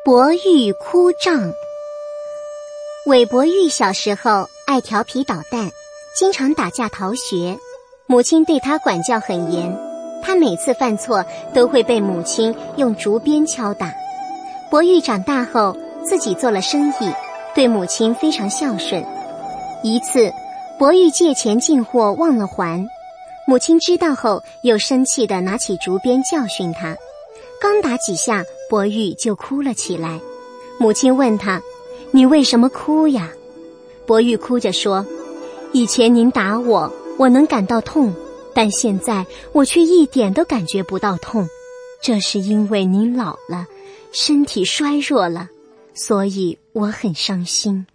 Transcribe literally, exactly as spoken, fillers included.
伯玉哭丈。韦伯玉小时候爱调皮捣蛋，经常打架逃学，母亲对他管教很严，他每次犯错都会被母亲用竹鞭敲打。伯玉长大后自己做了生意，对母亲非常孝顺。一次伯玉借钱进货忘了还，母亲知道后又生气地拿起竹鞭教训他，刚打几下伯玉就哭了起来。母亲问他，你为什么哭呀？伯玉哭着说，以前您打我，我能感到痛，但现在我却一点都感觉不到痛，这是因为您老了，身体衰弱了，所以我很伤心。